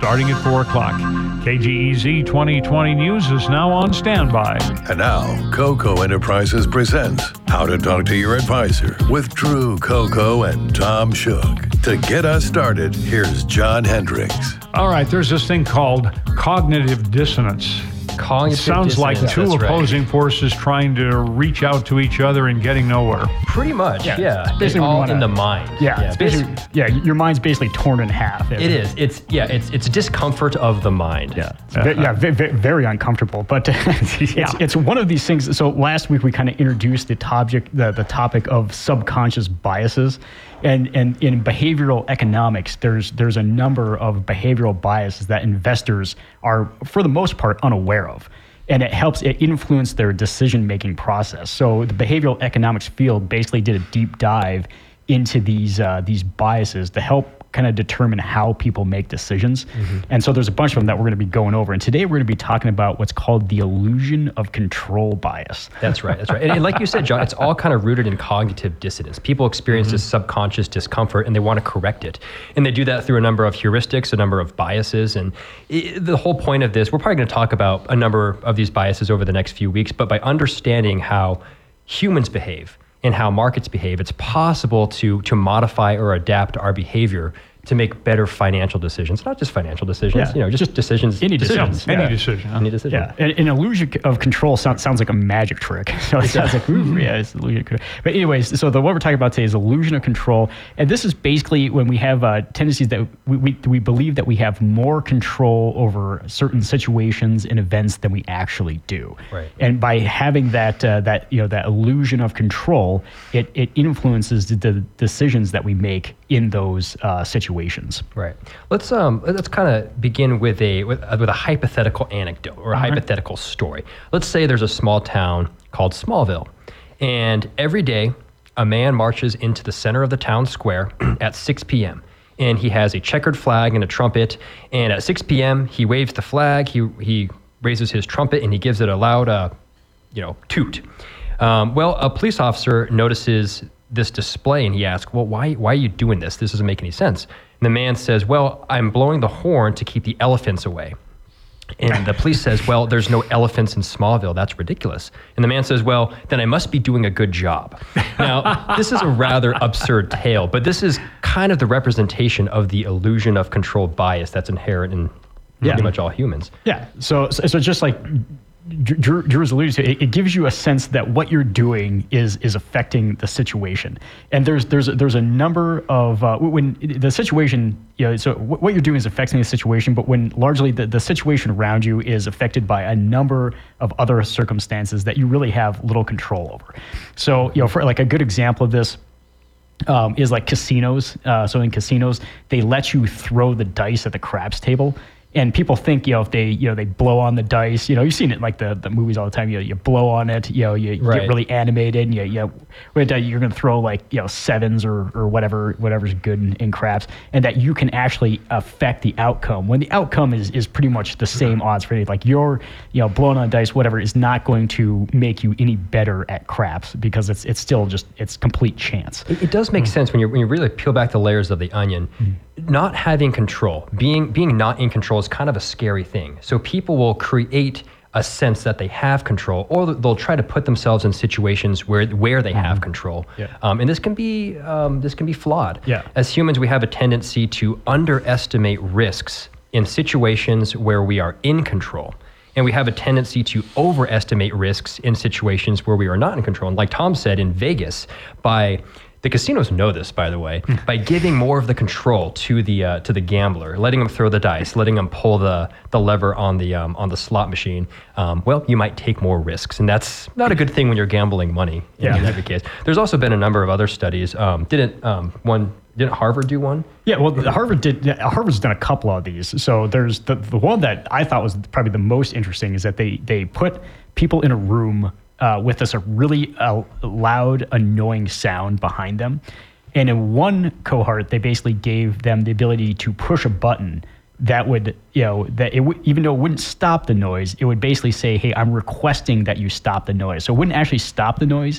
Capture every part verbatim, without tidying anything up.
starting at four o'clock. K G E Z twenty twenty News is now on standby. And now, Coco Enterprises presents How to Talk to Your Advisor with Drew Coco and Tom Shook. To get us started, here's John Hendricks. All right, there's this thing called cognitive dissonance. Cognitive Sounds like dissonance, two that's opposing right. forces trying to reach out to each other and getting nowhere. Pretty much, Yeah, yeah. it's It's basically all wanna- in the mind. Yeah, yeah. it's basically, yeah, your mind's basically torn in half. It is. It's yeah. It's it's discomfort of the mind. Yeah, it's ve- yeah, ve- ve- very uncomfortable. But it's, Yeah. it's one of these things. So last week we kind of introduced the topic, the, the topic of subconscious biases, and and in behavioral economics, there's there's a number of behavioral biases that investors are, for the most part, unaware of. And it helps it influence their decision-making process. So the behavioral economics field basically did a deep dive into these uh, these biases to help kind of determine how people make decisions. Mm-hmm. And so there's a bunch of them that we're going to be going over. And today we're going to be talking about what's called the illusion of control bias. That's right. That's right. And, and like you said, John, it's all kind of rooted in cognitive dissonance. People experience Mm-hmm. this subconscious discomfort and they want to correct it. And they do that through a number of heuristics, a number of biases. And it, the whole point of this, we're probably going to talk about a number of these biases over the next few weeks, but by understanding how humans behave and how markets behave, it's possible to to modify or adapt our behavior to make better financial decisions. Not just financial decisions, Yeah. you know, just, just decisions. Any decisions. decisions. Any Yeah. decision. huh? Any decision. Yeah, an, an illusion of control sounds sounds like a magic trick. So it sounds like, ooh, yeah, it's illusion of control. But anyways, so the what we're talking about today is illusion of control, and this is basically when we have uh, tendencies that we, we we believe that we have more control over certain situations and events than we actually do. Right. And by having that uh, that you know that illusion of control, it it influences the, the decisions that we make in those uh, situations. Right. Let's um let's kind of begin with a with, uh, with a hypothetical anecdote or a right. hypothetical story. Let's say there's a small town called Smallville, and every day a man marches into the center of the town square at six p.m. and he has a checkered flag and a trumpet, and at six p.m. he waves the flag, he he raises his trumpet and he gives it a loud uh you know toot. Um, well, a police officer notices this display and he asks, well, why why are you doing this? This doesn't make any sense. And the man says, well, I'm blowing the horn to keep the elephants away. And the police says, well, there's no elephants in Smallville. That's ridiculous. And the man says, well, then I must be doing a good job. Now, this is a rather absurd tale, but this is kind of the representation of the illusion of control bias that's inherent in Yeah. pretty much all humans. Yeah. So, so, so just like Drew, Drew's alluded to, it, it gives you a sense that what you're doing is is affecting the situation. And there's there's there's a number of uh, when the situation, you know, so what you're doing is affecting the situation, but when largely the, the situation around you is affected by a number of other circumstances that you really have little control over. So, you know, for like a good example of this, Um, is like casinos. Uh, so in casinos, they let you throw the dice at the craps table. And people think, you know, if they, you know, they blow on the dice, you know, you've seen it in like the, the movies all the time, you know, you blow on it, you know, you, you Right. get really animated and you, you know, you're going to throw like, you know, sevens or, or whatever, whatever's good in, in craps, and that you can actually affect the outcome when the outcome is, is pretty much the same odds for anything. Like your, you know, blowing on dice, whatever, is not going to make you any better at craps because it's, it's still just, it's complete chance. It, it does make sense when you when you really peel back the layers of the onion. Not having control, being being not in control is kind of a scary thing. So people will create a sense that they have control, or they'll try to put themselves in situations where where they have control. Yeah. Um, and this can be um, this can be flawed. Yeah. As humans, we have a tendency to underestimate risks in situations where we are in control. And we have a tendency to overestimate risks in situations where we are not in control. And like Tom said, in Vegas, by the casinos know this, by the way, by giving more of the control to the uh, to the gambler, letting them throw the dice, letting them pull the the lever on the um, on the slot machine. Um, well, you might take more risks, and that's not a good thing when you're gambling money. In, Yeah. in every case, there's also been a number of other studies. Um, didn't um, one? Didn't Harvard do one? Yeah, well, Harvard did. yeah, Harvard's done a couple of these. So there's the the one that I thought was probably the most interesting is that they they put people in a room uh, with this a really uh, loud, annoying sound behind them, and in one cohort they basically gave them the ability to push a button that would, you know, that it w- even though it wouldn't stop the noise, it would basically say, "Hey, I'm requesting that you stop the noise." So it wouldn't actually stop the noise,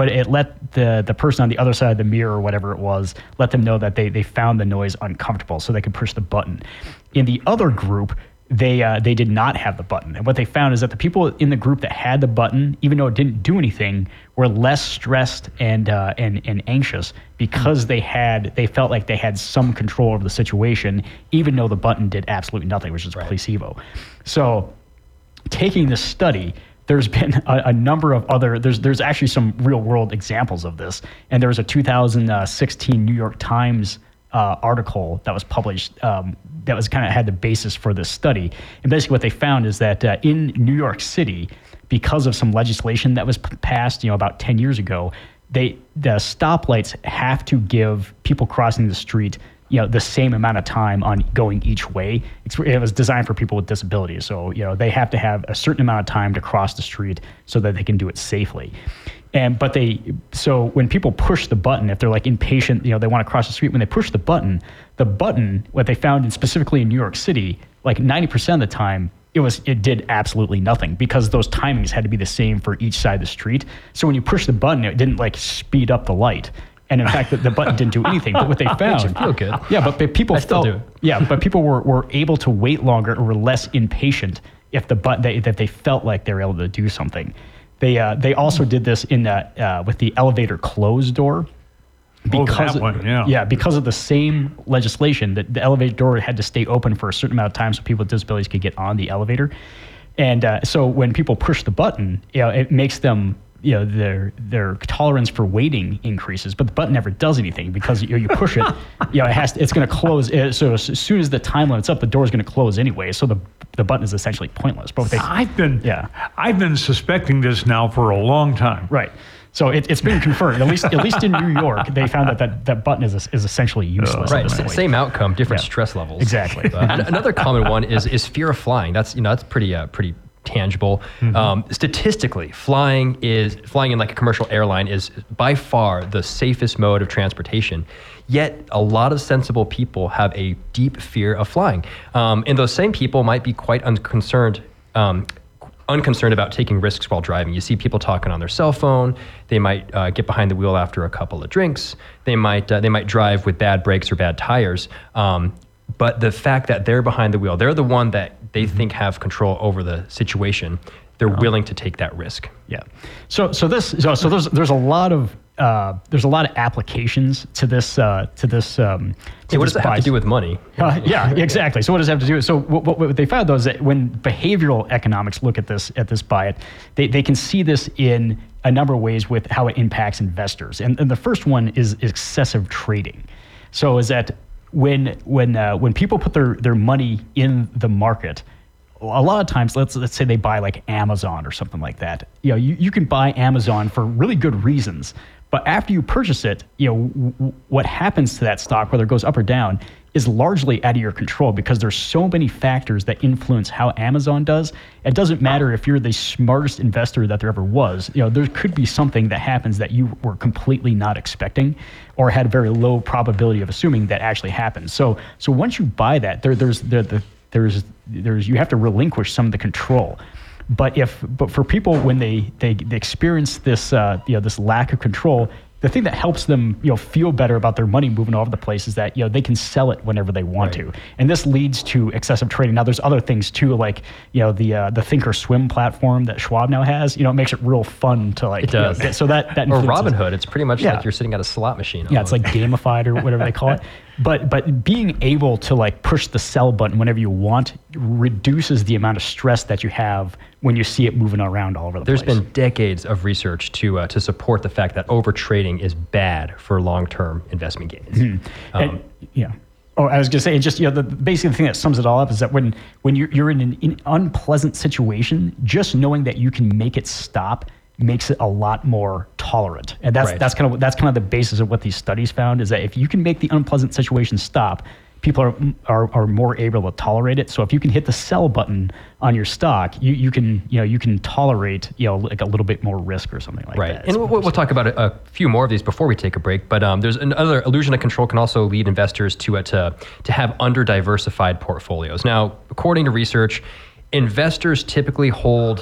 but it let the the person on the other side of the mirror or whatever it was, let them know that they they found the noise uncomfortable, so they could push the button. In the other group, they uh, they did not have the button. And what they found is that the people in the group that had the button, even though it didn't do anything, were less stressed and uh, and and anxious because they had they felt like they had some control over the situation, even though the button did absolutely nothing, which is right. placebo. So, taking this study, there's been a, a number of other, there's there's actually some real world examples of this. And there was a two thousand sixteen New York Times uh, article that was published um, that was kind of had the basis for this study. And basically what they found is that uh, in New York City, because of some legislation that was p- passed, you know, about ten years ago, they the stoplights have to give people crossing the street, you know, the same amount of time on going each way. It's, it was designed for people with disabilities. So, you know, they have to have a certain amount of time to cross the street so that they can do it safely. And, but they, so when people push the button, if they're like impatient, you know, they want to cross the street, when they push the button, the button, what they found in specifically in New York City, like ninety percent of the time, it was, it did absolutely nothing because those timings had to be the same for each side of the street. So when you push the button, it didn't like speed up the light. And in fact, the, the button didn't do anything. But what they found, makes you feel good. Yeah, but, but people I still felt, do. yeah, but people were, were able to wait longer or were less impatient if the button they, that they felt like they were able to do something. They uh, they also did this in that uh, with the elevator close door. Because oh, that one, yeah. Yeah, because of the same legislation, that the elevator door had to stay open for a certain amount of time so people with disabilities could get on the elevator. And uh, so when people push the button, you know, it makes them, you know, their their tolerance for waiting increases, but the button never does anything because you know, you push it, you know, it has to, it's going to close. So as soon as the time limit's up, the door is going to close anyway. So the the button is essentially pointless. But they, I've been yeah. I've been suspecting this now for a long time. Right. So it, it's been confirmed. At least at least in New York, they found that that, that button is is essentially useless. Right. at this S- point. Same outcome, different Yeah. stress levels. Exactly. Uh, an- another common one is is fear of flying. That's you know that's pretty uh, pretty. tangible. Mm-hmm. Um, statistically, flying is flying in like a commercial airline is by far the safest mode of transportation. Yet a lot of sensible people have a deep fear of flying, um, and those same people might be quite unconcerned. Um, unconcerned about taking risks while driving. You see people talking on their cell phone. They might uh, get behind the wheel after a couple of drinks. They might uh, they might drive with bad brakes or bad tires. Um, But the fact that they're behind the wheel, they're the one that they mm-hmm. think have control over the situation. They're oh. willing to take that risk. Yeah. So so this so, so there's there's a lot of uh, there's a lot of applications to this uh, to this. Um, to yeah, what this does that have to do with money? Uh, yeah, exactly. So what does it have to do with? So what, what, what they found though is that when behavioral economics look at this at this buy it, they they can see this in a number of ways with how it impacts investors. And, and the first one is excessive trading. So is that When when uh, when people put their, their money in the market, a lot of times, let's let's say they buy like Amazon or something like that. You know, you, you can buy Amazon for really good reasons, but after you purchase it, you know, w- w- what happens to that stock, whether it goes up or down, is largely out of your control because there's so many factors that influence how Amazon does. It doesn't matter if you're the smartest investor that there ever was. You know, there could be something that happens that you were completely not expecting or had a very low probability of assuming that actually happens. So so once you buy that, there there's there, the, there's there's you have to relinquish some of the control. But if but for people when they they, they experience this uh, you know this lack of control, the thing that helps them, you know, feel better about their money moving all over the place is that, you know, they can sell it whenever they want right. to. And this leads to excessive trading. Now, there's other things too, like, you know, the uh, the Thinkorswim platform that Schwab now has, you know, it makes it real fun to like, it does. You know, get, so that, that or Robinhood, it's pretty much yeah. like you're sitting at a slot machine. Almost. Yeah, it's like gamified or whatever they call it. But but being able to like push the sell button whenever you want reduces the amount of stress that you have when you see it moving around all over the There's place. There's been decades of research to uh, to support the fact that over trading is bad for long-term investment gains. Mm-hmm. Um, and, yeah. Oh, I was going to say, just, you know, the basically the thing that sums it all up is that when when you're, you're in an in unpleasant situation, just knowing that you can make it stop makes it a lot more tolerant. And that's right. that's kind of that's kind of the basis of what these studies found, is that if you can make the unpleasant situation stop, people are are, are more able to tolerate it. So if you can hit the sell button on your stock, you, you can you know you can tolerate you know like a little bit more risk or something like right. that. Right, and we'll, we'll talk about a, a few more of these before we take a break. But um, there's another illusion of control can also lead investors to uh, to to have under diversified portfolios. Now, according to research, investors typically hold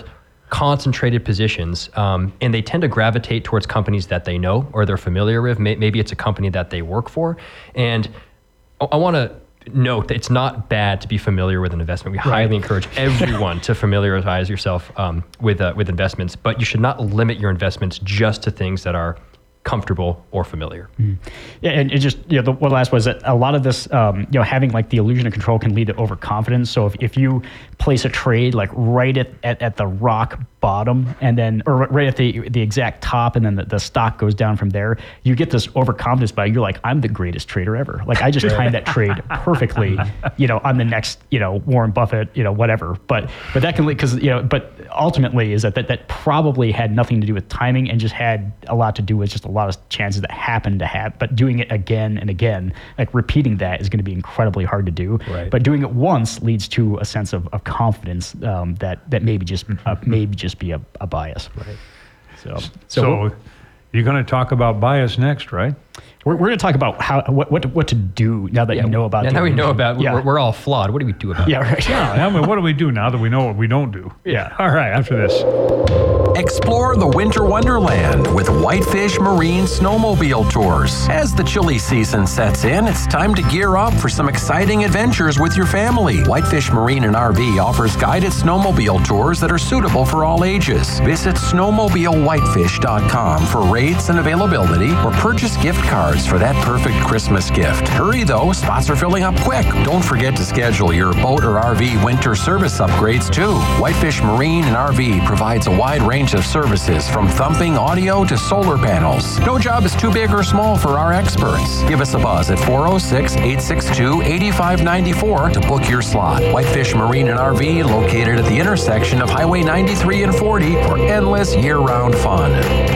concentrated positions, um, and they tend to gravitate towards companies that they know or they're familiar with. May- maybe it's a company that they work for. And I, I want to note that it's not bad to be familiar with an investment. We Right. highly encourage everyone to familiarize yourself um, with uh, with investments, but you should not limit your investments just to things that are comfortable or familiar. Mm. Yeah, and it just, you know, the one last was that a lot of this, um, you know, having like the illusion of control can lead to overconfidence. So if, if you place a trade like right at, at, at the rock bottom and then, or right at the the exact top, and then the, the stock goes down from there, you get this overconfidence by, you're like, I'm the greatest trader ever. Like I just timed that trade perfectly. You know, I'm the next, you know, Warren Buffett, you know, whatever. But but that can lead, because, you know, but ultimately is that, that that probably had nothing to do with timing and just had a lot to do with just a lot of chances that happened to have. But doing it again and again, like repeating that is going to be incredibly hard to do. Right. But doing it once leads to a sense of, of confidence um, that that maybe just uh, maybe just be a, a bias. Right. So so, So, we're, you're going to talk about bias next, right? we're, we're going to talk about how what, what what to do now that you know about. And the now we know illusion. about, Yeah. we're, we're all flawed. What do we do about it? Yeah. Right. Yeah, I mean, what do we do now that we know what we don't do? Yeah. All right, after this. Explore the winter wonderland with Whitefish Marine Snowmobile Tours. As the chilly season sets in, it's time to gear up for some exciting adventures with your family. Whitefish Marine and R V offers guided snowmobile tours that are suitable for all ages. Visit snowmobile whitefish dot com for rates and availability, or purchase gift cards for that perfect Christmas gift. Hurry though, spots are filling up quick. Don't forget to schedule your boat or R V winter service upgrades too. Whitefish Marine and R V provides a wide range of services, from thumping audio to solar panels. No job is too big or small for our experts. Give us a buzz at four oh six, eight six two, eight five nine four to book your slot. Whitefish Marine and R V, located at the intersection of Highway ninety-three and forty, for endless year-round fun.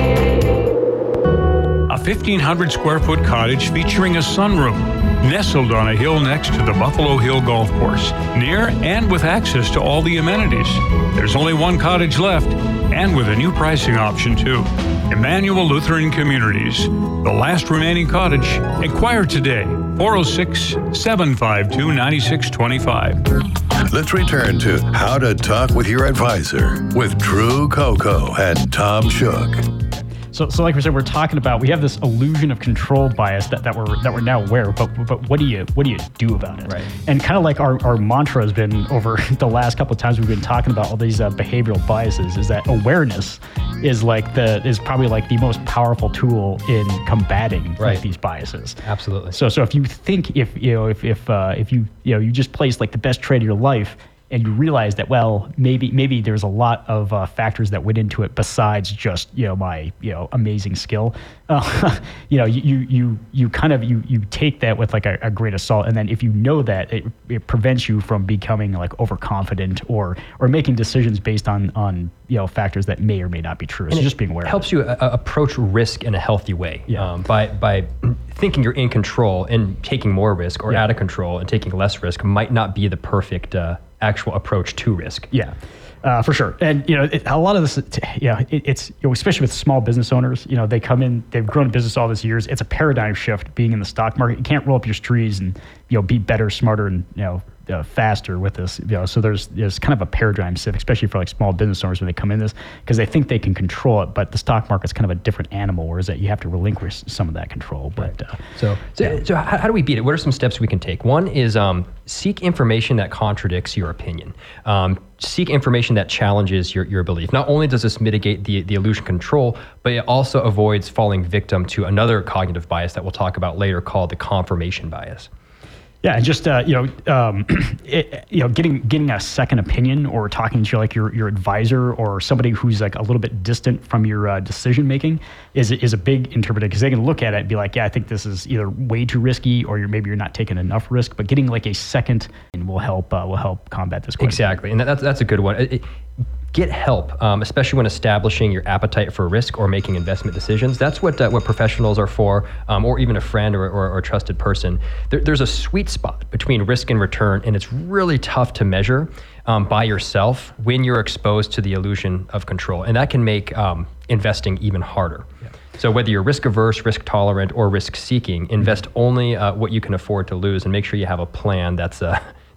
A fifteen hundred square foot cottage featuring a sunroom, nestled on a hill next to the Buffalo Hill Golf Course, near and with access to all the amenities. There's only one cottage left, and with a new pricing option too. Emmanuel Lutheran Communities, the last remaining cottage. Inquire today, four oh six, seven five two, nine six two five. Let's return to How to Talk with Your Advisor with Drew Coco and Tom Shook. So, so like we said, we're talking about, we have this illusion of control bias that, that we're that we're now aware of, but but what do you what do you do about it? Right. And kind of like our, our mantra has been over the last couple of times we've been talking about all these uh, behavioral biases, is that awareness is like the is probably like the most powerful tool in combating Right. like, these biases. Absolutely. So so if you think if you know if if uh, if you you know you just placed like the best trade of your life, and you realize that, well, maybe maybe there's a lot of uh, factors that went into it besides just, you know, my, you know, amazing skill. Uh, you know, you you you kind of you you take that with like a, a grain of salt, and then if you know that, it, it prevents you from becoming like overconfident or or making decisions based on on you know factors that may or may not be true. So And it just being aware. helps you uh, approach risk in a healthy way. Yeah. Um, by by thinking you're in control and taking more risk, or Yeah. out of control and taking less risk, might not be the perfect uh, actual approach to risk. Yeah, uh, for sure. And, you know, it, a lot of this, yeah, it, it's, you know, especially with small business owners, you know, they come in, they've grown a business all these years. It's a paradigm shift being in the stock market. You can't roll up your sleeves and, you know, be better, smarter, and, you know, uh, faster with this. You know, so there's there's kind of a paradigm shift, especially for like small business owners when they come in this, because they think they can control it, but the stock market's kind of a different animal, whereas that you have to relinquish some of that control. But uh, So, so, so how, how do we beat it? What are some steps we can take? One is um, seek information that contradicts your opinion. Um, seek information that challenges your, your belief. Not only does this mitigate the, the illusion control, but it also avoids falling victim to another cognitive bias that we'll talk about later called the confirmation bias. Yeah, and just uh, you know, um, it, you know, getting getting a second opinion, or talking to like your your advisor or somebody who's like a little bit distant from your uh, decision making is is a big interpreter, because they can look at it and be like, yeah, I think this is either way too risky, or you're maybe you're not taking enough risk. But getting like a second will help uh, will help combat this. Exactly, and that, that's that's a good one. It, it, get help, um, especially when establishing your appetite for risk or making investment decisions. That's what uh, what professionals are for, um, or even a friend or, or, or a trusted person. There, there's a sweet spot between risk and return, and it's really tough to measure um, by yourself when you're exposed to the illusion of control, and that can make um, investing even harder. Yeah. So whether you're risk averse, risk tolerant, or risk seeking, invest only uh, what you can afford to lose, and make sure you have a plan that's uh,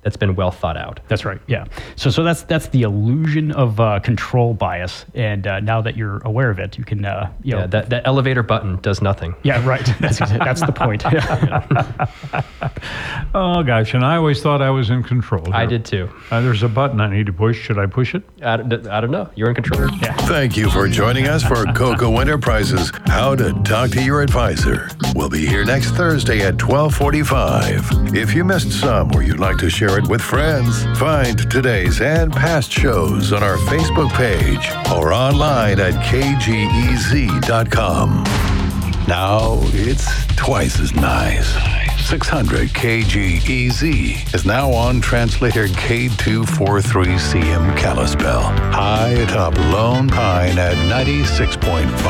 that's been well thought out. That's right. Yeah. So so that's that's the illusion of uh, control bias, and uh, now that you're aware of it, you can uh, you know Yeah, that, that elevator button does nothing. yeah right. That's that's the point. Oh, gosh. And I always thought I was in control. I here. did too. Uh, there's a button I need to push. Should I push it? I, don't- I don't know. You're in control. Yeah. Thank you for joining us for Coco Enterprises How to Talk to Your Advisor. We'll be here next Thursday at twelve forty-five. If you missed some or you'd like to share it with friends, find today's and past shows on our Facebook page or online at k g e z dot com. Now it's twice as nice. six hundred K G E Z is now on translator K two forty-three C M Kalispell, high atop Lone Pine at ninety-six point five.